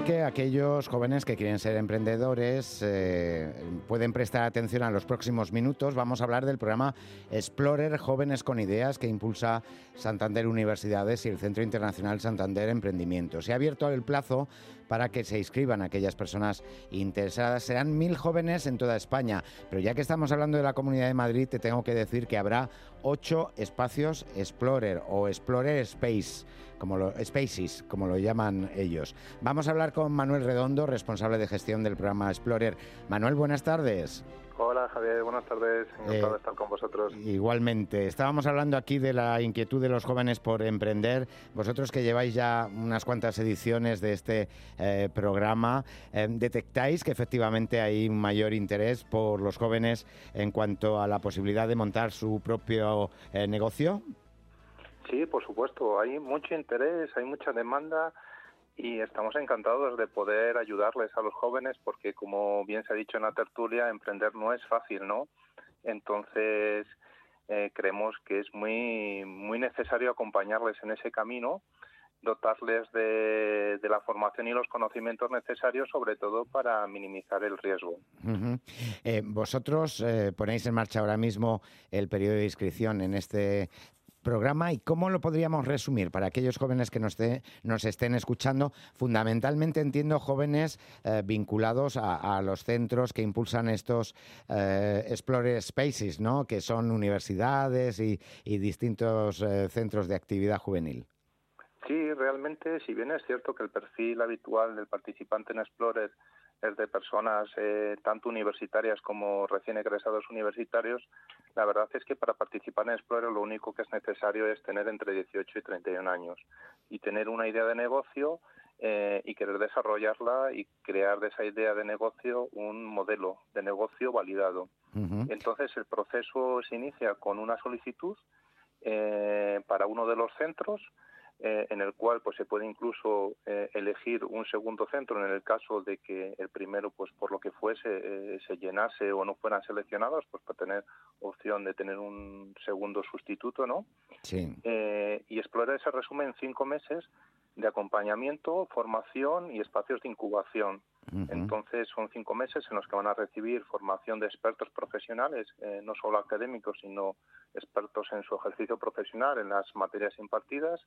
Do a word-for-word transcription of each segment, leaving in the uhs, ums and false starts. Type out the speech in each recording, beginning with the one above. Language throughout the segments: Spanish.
que aquellos jóvenes que quieren ser emprendedores eh, pueden prestar atención a los próximos minutos. Vamos a hablar del programa Explorer Jóvenes con Ideas que impulsa Santander Universidades y el Centro Internacional Santander Emprendimiento. Se ha abierto el plazo para que se inscriban aquellas personas interesadas. Serán mil jóvenes en toda España, pero ya que estamos hablando de la Comunidad de Madrid, te tengo que decir que habrá ocho espacios Explorer o Explorer Space, como lo, Spaces, como lo llaman ellos. Vamos a hablar con Manuel Redondo, responsable de gestión del programa Explorer. Manuel, buenas tardes. Hola Javier, buenas tardes, encantado eh, de estar con vosotros. Igualmente, estábamos hablando aquí de la inquietud de los jóvenes por emprender. Vosotros que lleváis ya unas cuantas ediciones de este eh, programa, eh, ¿detectáis que efectivamente hay un mayor interés por los jóvenes en cuanto a la posibilidad de montar su propio eh, negocio? Sí, por supuesto, hay mucho interés, hay mucha demanda. Y estamos encantados de poder ayudarles a los jóvenes porque, como bien se ha dicho en la tertulia, emprender no es fácil, ¿no? Entonces, eh, creemos que es muy muy necesario acompañarles en ese camino, dotarles de, de la formación y los conocimientos necesarios, sobre todo para minimizar el riesgo. Uh-huh. Eh, vosotros eh, ponéis en marcha ahora mismo el periodo de inscripción en este programa, y cómo lo podríamos resumir para aquellos jóvenes que nos, de, nos estén escuchando. Fundamentalmente entiendo jóvenes eh, vinculados a, a los centros que impulsan estos eh, Explorer Spaces, ¿no? Que son universidades y, y distintos eh, centros de actividad juvenil. Sí, realmente, si bien es cierto que el perfil habitual del participante en Explorer es de personas eh, tanto universitarias como recién egresados universitarios, la verdad es que para participar en Explorer lo único que es necesario es tener entre dieciocho y treinta y un años y tener una idea de negocio eh, y querer desarrollarla y crear de esa idea de negocio un modelo de negocio validado. Uh-huh. Entonces el proceso se inicia con una solicitud eh, para uno de los centros, Eh, en el cual pues se puede incluso eh, elegir un segundo centro en el caso de que el primero, pues por lo que fuese, eh, se llenase o no fueran seleccionados, pues para tener opción de tener un segundo sustituto, ¿no? Sí. Eh, y Explorer se resume en cinco meses de acompañamiento, formación y espacios de incubación. Uh-huh. Entonces son cinco meses en los que van a recibir formación de expertos profesionales, eh, no solo académicos, sino expertos en su ejercicio profesional, en las materias impartidas,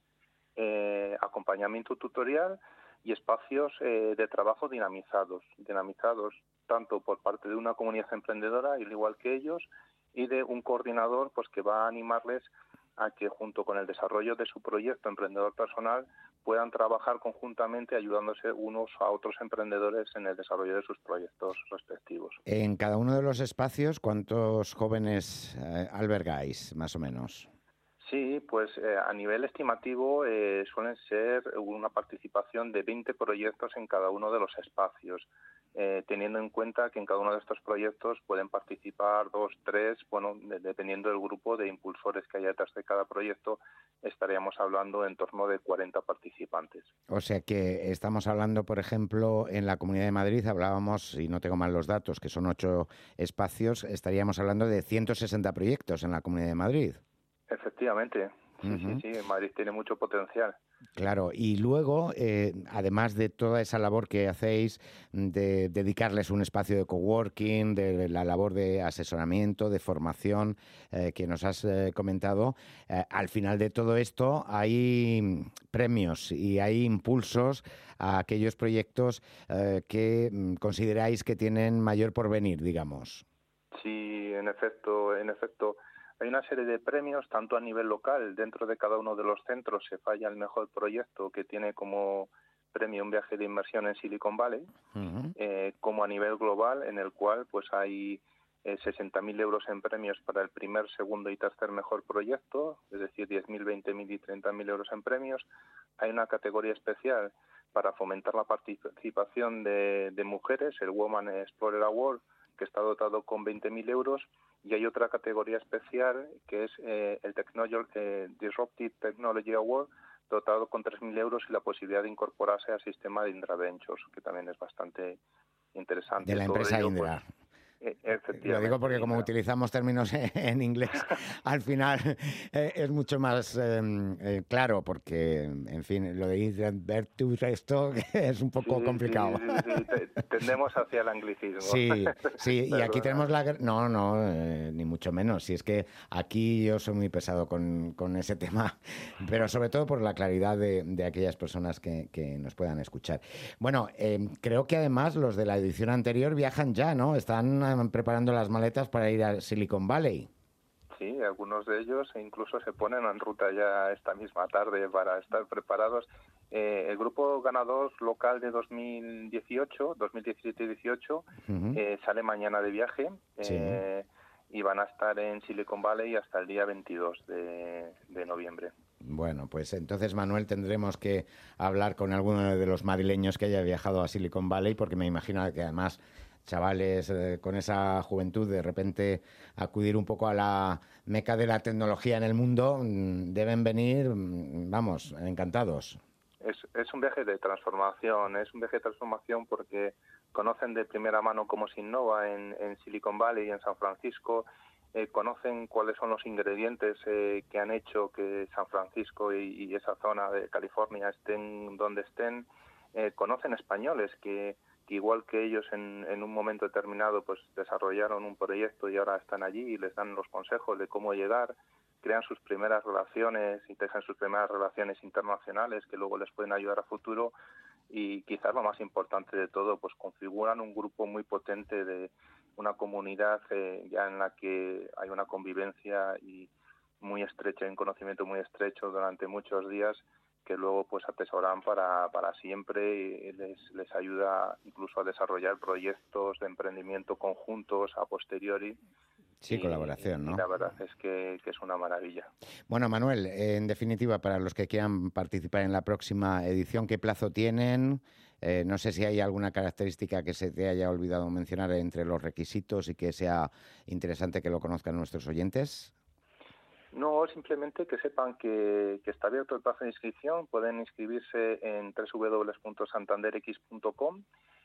Eh, acompañamiento tutorial y espacios eh, de trabajo dinamizados, dinamizados tanto por parte de una comunidad emprendedora, al igual que ellos, y de un coordinador pues que va a animarles a que junto con el desarrollo de su proyecto emprendedor personal puedan trabajar conjuntamente ayudándose unos a otros emprendedores en el desarrollo de sus proyectos respectivos. En cada uno de los espacios, ¿cuántos jóvenes eh, albergáis, más o menos? Sí, pues eh, a nivel estimativo eh, suelen ser una participación de veinte proyectos en cada uno de los espacios, eh, teniendo en cuenta que en cada uno de estos proyectos pueden participar dos, tres, bueno, de, dependiendo del grupo de impulsores que haya detrás de cada proyecto, estaríamos hablando en torno de cuarenta participantes. O sea que estamos hablando, por ejemplo, en la Comunidad de Madrid, hablábamos, y no tengo mal los datos, que son ocho espacios, estaríamos hablando de ciento sesenta proyectos en la Comunidad de Madrid. Efectivamente, sí, uh-huh. sí, sí, Madrid tiene mucho potencial. Claro, y luego, eh, además de toda esa labor que hacéis, de dedicarles un espacio de coworking, de la labor de asesoramiento, de formación eh, que nos has eh, comentado, eh, al final de todo esto hay premios y hay impulsos a aquellos proyectos eh, que consideráis que tienen mayor porvenir, digamos. Sí, en efecto, en efecto. Hay una serie de premios, tanto a nivel local, dentro de cada uno de los centros se falla el mejor proyecto que tiene como premio un viaje de inmersión en Silicon Valley, uh-huh. eh, como a nivel global, en el cual pues hay eh, sesenta mil euros en premios para el primer, segundo y tercer mejor proyecto, es decir, diez mil, veinte mil y treinta mil euros en premios. Hay una categoría especial para fomentar la participación de, de mujeres, el Women Explorer Award, que está dotado con veinte mil euros, y hay otra categoría especial que es eh, el Technology, eh, Disruptive Technology Award, dotado con tres mil euros y la posibilidad de incorporarse al sistema de Indra Ventures, que también es bastante interesante. De la Todo empresa ello, Indra. Pues, Efectivamente. Lo digo porque como utilizamos términos en inglés, al final eh, es mucho más eh, eh, claro, porque, en fin, lo de invertir esto es un poco sí, complicado. Sí, sí, sí. Tendemos hacia el anglicismo. Sí, sí, y aquí tenemos la... No, no, eh, ni mucho menos. Si es que aquí yo soy muy pesado con, con ese tema, pero sobre todo por la claridad de, de aquellas personas que, que nos puedan escuchar. Bueno, eh, creo que además los de la edición anterior viajan ya, ¿no? Están eh, preparando las maletas para ir a Silicon Valley. Sí, algunos de ellos incluso se ponen en ruta ya esta misma tarde para estar preparados. Eh, el grupo ganador local de dos mil dieciocho, dos mil diecisiete y dieciocho uh-huh. eh, sale mañana de viaje eh, sí. y van a estar en Silicon Valley hasta el día veintidós de, de noviembre. Bueno, pues entonces, Manuel, tendremos que hablar con alguno de los madrileños que haya viajado a Silicon Valley, porque me imagino que además chavales eh, con esa juventud, de repente acudir un poco a la meca de la tecnología en el mundo, deben venir, vamos, encantados. Es, es un viaje de transformación, es un viaje de transformación porque conocen de primera mano cómo se innova en, en Silicon Valley y en San Francisco, eh, conocen cuáles son los ingredientes eh, que han hecho que San Francisco y, y esa zona de California estén donde estén, eh, conocen españoles que que igual que ellos en, en un momento determinado pues desarrollaron un proyecto y ahora están allí y les dan los consejos de cómo llegar, crean sus primeras relaciones y tejen sus primeras relaciones internacionales que luego les pueden ayudar a futuro y quizás lo más importante de todo, pues configuran un grupo muy potente de una comunidad eh, ya en la que hay una convivencia y muy estrecha, un conocimiento muy estrecho durante muchos días que luego pues atesoran para, para siempre y les, les ayuda incluso a desarrollar proyectos de emprendimiento conjuntos a posteriori. Sí, y, colaboración, ¿no? Y la verdad es que, que es una maravilla. Bueno, Manuel, en definitiva, para los que quieran participar en la próxima edición, ¿qué plazo tienen? Eh, no sé si hay alguna característica que se te haya olvidado mencionar entre los requisitos y que sea interesante que lo conozcan nuestros oyentes. No, simplemente que sepan que, que está abierto el plazo de inscripción. Pueden inscribirse en doble u doble u doble u punto santander x punto com.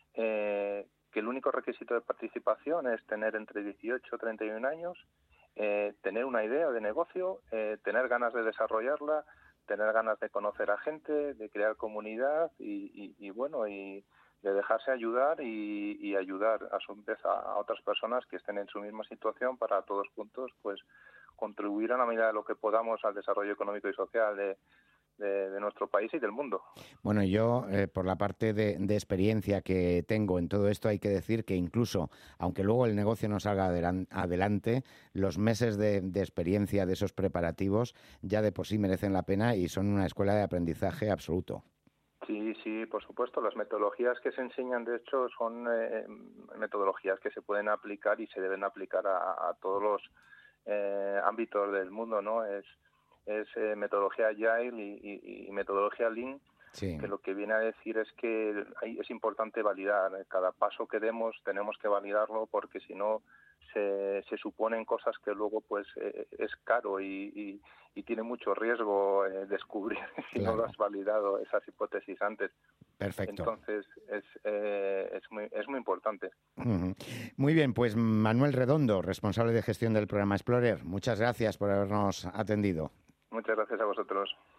Eh, que el único requisito de participación es tener entre dieciocho y treinta y un años, eh, tener una idea de negocio, eh, tener ganas de desarrollarla, tener ganas de conocer a gente, de crear comunidad y, y, y bueno, y de dejarse ayudar y, y ayudar a su vez a, a otras personas que estén en su misma situación para todos juntos, pues contribuir a la medida de lo que podamos al desarrollo económico y social de, de, de nuestro país y del mundo. Bueno, yo, eh, por la parte de, de experiencia que tengo en todo esto, hay que decir que incluso, aunque luego el negocio no salga adelan- adelante, los meses de, de experiencia de esos preparativos ya de por sí merecen la pena y son una escuela de aprendizaje absoluto. Sí, sí, por supuesto. Las metodologías que se enseñan, de hecho, son eh, metodologías que se pueden aplicar y se deben aplicar a, a todos los Eh, ámbitos del mundo, ¿no? Es, es eh, metodología Agile y, y, y metodología Lean, sí. Que lo que viene a decir es que hay, es importante validar. Cada paso que demos tenemos que validarlo porque si no se, se suponen cosas que luego pues eh, es caro y, y, y tiene mucho riesgo eh, descubrir si claro. no lo has validado esas hipótesis antes. Perfecto. Entonces es, eh, es, muy, es muy importante. Uh-huh. Muy bien, pues Manuel Redondo, responsable de gestión del programa Explorer, muchas gracias por habernos atendido. Muchas gracias a vosotros.